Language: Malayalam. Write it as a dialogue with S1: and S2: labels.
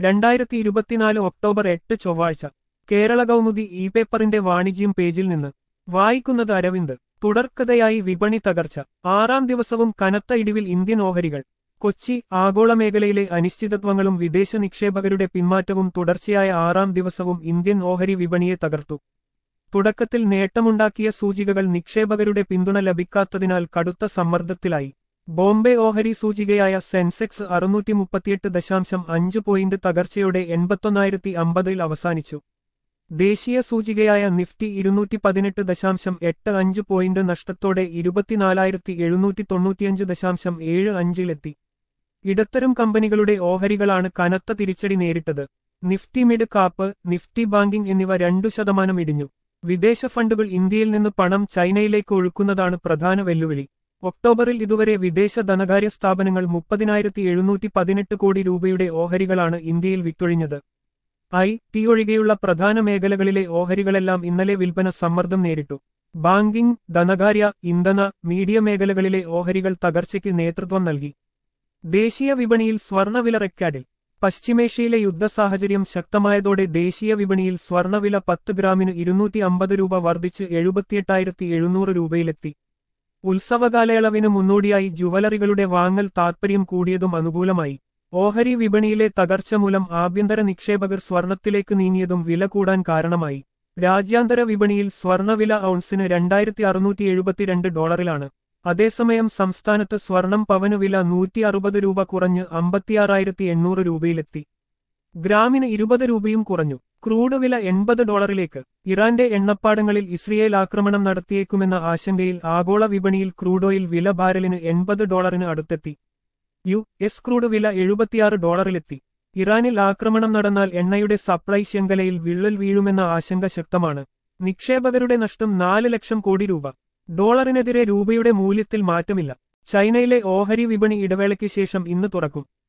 S1: 2024 ഒക്ടോബർ 8 ചൊവ്വാഴ്ച കേരള കൗമുദി ഇ പേപ്പറിന്റെ വാണിജ്യം പേജിൽ നിന്ന് വായിക്കുന്നത് അരവിന്ദ്. തുടർക്കഥയായി വിപണി തകർച്ച, 6ാം ദിവസവും കനത്ത ഇടിവിൽ ഇന്ത്യൻ ഓഹരികൾ. കൊച്ചി. ആഗോള മേഖലയിലെ അനിശ്ചിതത്വങ്ങളും വിദേശ നിക്ഷേപകരുടെ പിന്മാറ്റവും തുടർച്ചയായ 6ാം ദിവസവും ഇന്ത്യൻ ഓഹരി വിപണിയെ തകർത്തു. തുടക്കത്തിൽ നേട്ടമുണ്ടാക്കിയ സൂചികകൾ നിക്ഷേപകരുടെ പിന്തുണ ലഭിക്കാത്തതിനാൽ കടുത്ത സമ്മർദ്ദത്തിലായി. ബോംബെ ഓഹരി സൂചികയായ സെൻസെക്സ് 638.5 പോയിന്റ് തകർച്ചയോടെ 81,050-ൽ അവസാനിച്ചു. ദേശീയ സൂചികയായ നിഫ്റ്റി 218.85 പോയിന്റ് നഷ്ടത്തോടെ 24,795.75-ലെത്തി. ഇടത്തരം കമ്പനികളുടെ ഓഹരികളാണ് കനത്ത തിരിച്ചടി നേരിട്ടത്. Nifty mid cap, Nifty banking എന്നിവ 2% ഇടിഞ്ഞു. വിദേശ ഫണ്ടുകൾ ഇന്ത്യയിൽ നിന്ന് പണം ചൈനയിലേക്ക് ഒഴുക്കുന്നതാണ് പ്രധാന വെല്ലുവിളി. ഒക്ടോബറിൽ ഇതുവരെ വിദേശ ധനകാര്യ സ്ഥാപനങ്ങൾ 30,718 കോടി രൂപയുടെ ഓഹരികളാണ് ഇന്ത്യയിൽ വിറ്റൊഴിഞ്ഞത്. ഐ.ടി. ഒഴികെയുള്ള പ്രധാന മേഖലകളിലെ ഓഹരികളെല്ലാം ഇന്നലെ വിൽപ്പന സമ്മർദ്ദം നേരിട്ടു. ബാങ്കിംഗ്, ധനകാര്യ, ഇന്ധന, മീഡിയ മേഖലകളിലെ ഓഹരികൾ തകർച്ചയ്ക്ക് നേതൃത്വം നൽകി. ദേശീയ വിപണിയിൽ സ്വർണ്ണവില റെക്കോർഡിൽ. പശ്ചിമേഷ്യയിലെ യുദ്ധസാഹചര്യം ശക്തമായതോടെ ദേശീയ വിപണിയിൽ സ്വർണ്ണവില 10 ഗ്രാമിന് 250 രൂപ വർദ്ധിച്ച് 78,700 രൂപയിലെത്തി. ഉത്സവകാലയളവിന് മുന്നോടിയായി ജുവലറികളുടെ വാങ്ങൽ താൽപര്യം കൂടിയതും അനുകൂലമായി. ഓഹരി വിപണിയിലെ തകർച്ച മൂലം ആഭ്യന്തര നിക്ഷേപകർ സ്വർണത്തിലേക്ക് നീങ്ങിയതും വില കൂടാൻ കാരണമായി. രാജ്യാന്തര വിപണിയിൽ സ്വർണ്ണവില ഔൺസിന് $2,672. അതേസമയം സംസ്ഥാനത്ത് സ്വർണം പവന് വില 160 രൂപ കുറഞ്ഞ് 56,800 രൂപയിലെത്തി. ഗ്രാമിന് 20 രൂപയും കുറഞ്ഞു. ക്രൂഡ് വില $80. ഇറാന്റെ എണ്ണപ്പാടങ്ങളിൽ ഇസ്രയേൽ ആക്രമണം നടത്തിയേക്കുമെന്ന ആശങ്കയിൽ ആഗോള വിപണിയിൽ ക്രൂഡ് ഓയിൽ വില ബാരലിന് $80 അടുത്തെത്തി. യു.എസ്. ക്രൂഡ് വില $76. ഇറാനിൽ ആക്രമണം നടന്നാൽ എണ്ണയുടെ സപ്ലൈ ശൃംഖലയിൽ വിള്ളൽ വീഴുമെന്ന ആശങ്ക ശക്തമാണ്. നിക്ഷേപകരുടെ നഷ്ടം 4 ലക്ഷം കോടി രൂപ. ഡോളറിനെതിരെ രൂപയുടെ മൂല്യത്തിൽ മാറ്റമില്ല. ചൈനയിലെ ഓഹരി വിപണി ഇടവേളയ്ക്ക് ശേഷം ഇന്ന് തുറക്കും.